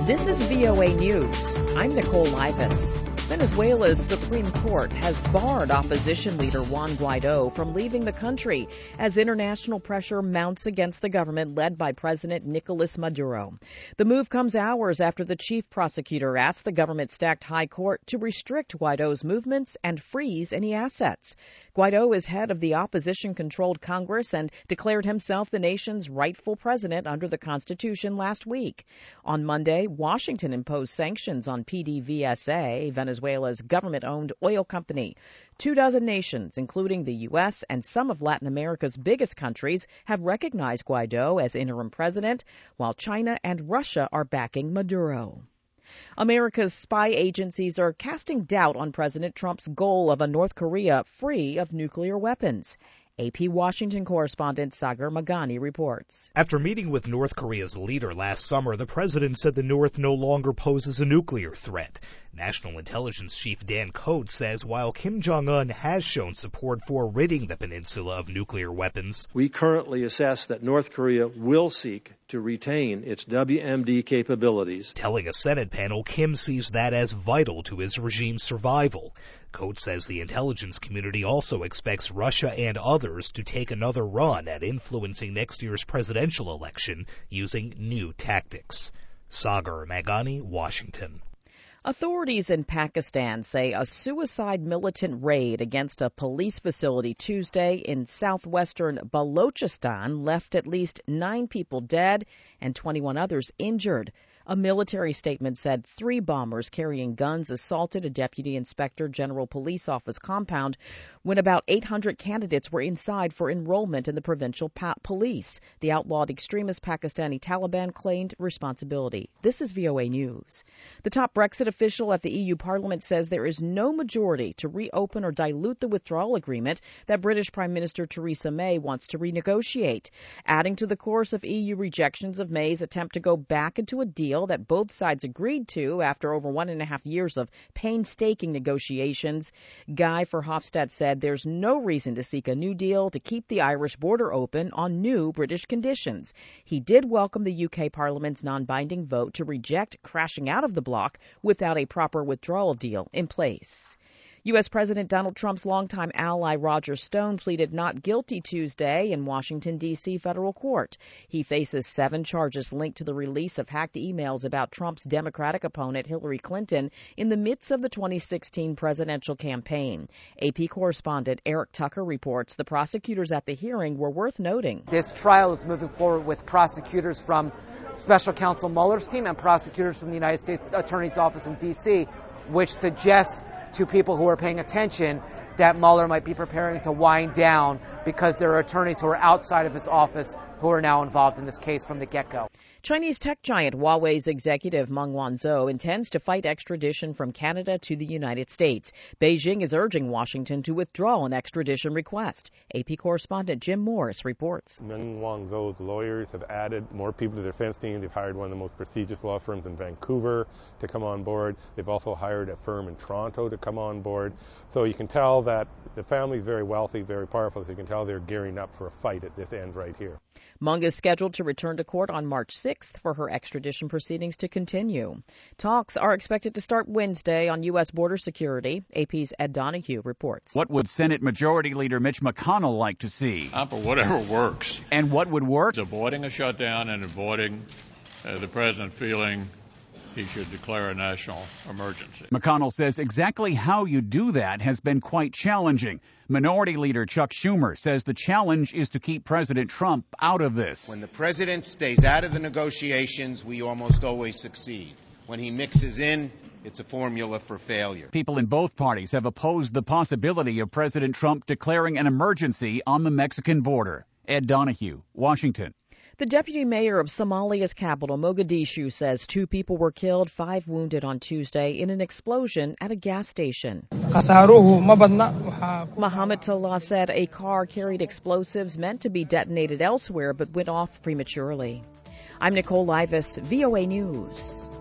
This is VOA News. I'm Nicole Livas. Venezuela's Supreme Court has barred opposition leader Juan Guaido from leaving the country as international pressure mounts against the government led by President Nicolas Maduro. The move comes hours after the chief prosecutor asked the government-stacked high court to restrict Guaido's movements and freeze any assets. Guaido is head of the opposition-controlled Congress and declared himself the nation's rightful president under the Constitution last week. On Monday, Washington imposed sanctions on PDVSA, Venezuela's government-owned oil company. 24 nations, including the U.S. and some of Latin America's biggest countries, have recognized Guaido as interim president, while China and Russia are backing Maduro. America's spy agencies are casting doubt on President Trump's goal of a North Korea free of nuclear weapons. AP Washington correspondent Sagar Meghani reports. After meeting with North Korea's leader last summer, the president said the North no longer poses a nuclear threat. National Intelligence Chief Dan Coats says while Kim Jong-un has shown support for ridding the peninsula of nuclear weapons, we currently assess that North Korea will seek to retain its WMD capabilities. Telling a Senate panel Kim sees that as vital to his regime's survival. Coats says the intelligence community also expects Russia and others to take another run at influencing next year's presidential election using new tactics. Sagar Meghani, Washington. Authorities in Pakistan say a suicide militant raid against a police facility Tuesday in southwestern Balochistan left at least 9 people dead and 21 others injured. A military statement said 3 bombers carrying guns assaulted a deputy inspector general police office compound when about 800 candidates were inside for enrollment in the provincial police. The outlawed extremist Pakistani Taliban claimed responsibility. This is VOA News. The top Brexit official at the EU Parliament says there is no majority to reopen or dilute the withdrawal agreement that British Prime Minister Theresa May wants to renegotiate, adding to the course of EU rejections of May's attempt to go back into a deal that both sides agreed to after over 1.5 years of painstaking negotiations. Guy Verhofstadt said there's no reason to seek a new deal to keep the Irish border open on new British conditions. He did welcome the UK Parliament's non-binding vote to reject crashing out of the bloc without a proper withdrawal deal in place. U.S. President Donald Trump's longtime ally Roger Stone pleaded not guilty Tuesday in Washington, D.C. federal court. He faces 7 charges linked to the release of hacked emails about Trump's Democratic opponent Hillary Clinton in the midst of the 2016 presidential campaign. AP correspondent Eric Tucker reports the prosecutors at the hearing were worth noting. This trial is moving forward with prosecutors from Special Counsel Mueller's team and prosecutors from the United States Attorney's Office in D.C., which suggests to people who are paying attention that Mueller might be preparing to wind down because there are attorneys who are outside of his office who are now involved in this case from the get-go. Chinese tech giant Huawei's executive Meng Wanzhou intends to fight extradition from Canada to the United States. Beijing is urging Washington to withdraw an extradition request. AP correspondent Jim Morris reports. Meng Wanzhou's lawyers have added more people to their defense team. They've hired one of the most prestigious law firms in Vancouver to come on board. They've also hired a firm in Toronto to come on board. So you can tell that the family is very wealthy, very powerful. So you can tell they're gearing up for a fight at this end right here. Meng is scheduled to return to court on March 6th for her extradition proceedings to continue. Talks are expected to start Wednesday on U.S. border security. AP's Ed Donahue reports. What would Senate Majority Leader Mitch McConnell like to see? For whatever works. And what would work? Avoiding a shutdown and avoiding the president feeling he should declare a national emergency. McConnell says exactly how you do that has been quite challenging. Minority Leader Chuck Schumer says the challenge is to keep President Trump out of this. When the president stays out of the negotiations, we almost always succeed. When he mixes in, it's a formula for failure. People in both parties have opposed the possibility of President Trump declaring an emergency on the Mexican border. Ed Donahue, Washington. The deputy mayor of Somalia's capital, Mogadishu, says 2 people were killed, 5 wounded on Tuesday in an explosion at a gas station. Mohammed Tallah said a car carried explosives meant to be detonated elsewhere but went off prematurely. I'm Nicole Livas, VOA News.